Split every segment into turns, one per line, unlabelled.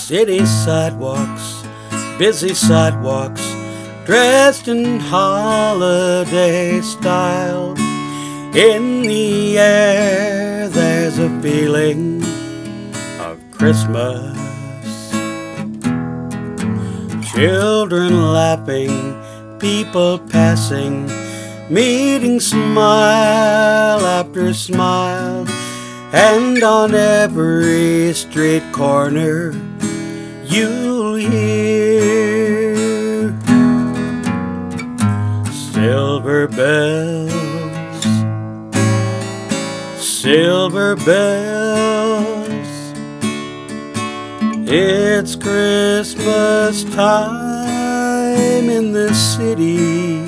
City sidewalks, busy sidewalks, dressed in holiday style. In the air there's a feeling of Christmas. Children laughing, people passing, meeting smile after smile. And on every street corner you'll hear silver bells, silver bells. It's Christmas time in the city.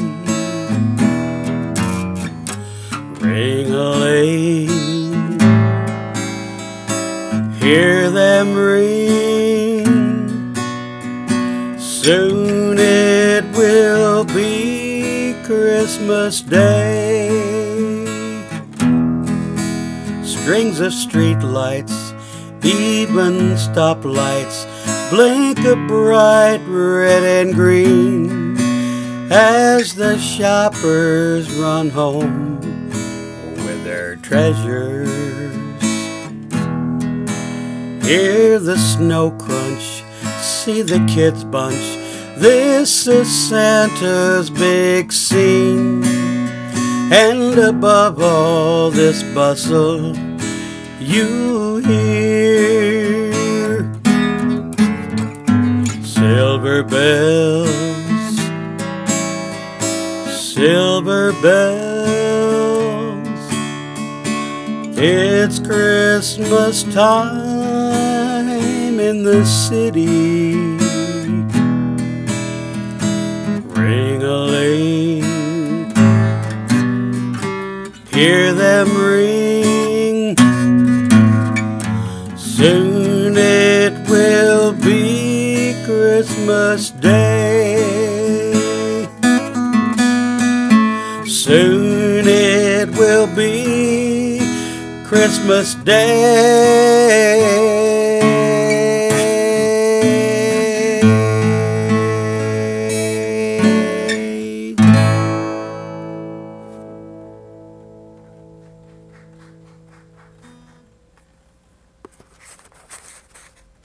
Ring-a-ling, hear them ring. Soon it will be Christmas Day. Strings of street lights, even stoplights, blink a bright red and green as the shoppers run home with their treasures. Hear the snow crunch, see the kids bunch. This is Santa's big scene. And above all this bustle, you hear silver bells, silver bells. It's Christmas time in the city. Ring-a-ling, hear them ring. Soon it will be Christmas Day. Soon it will be Christmas Day.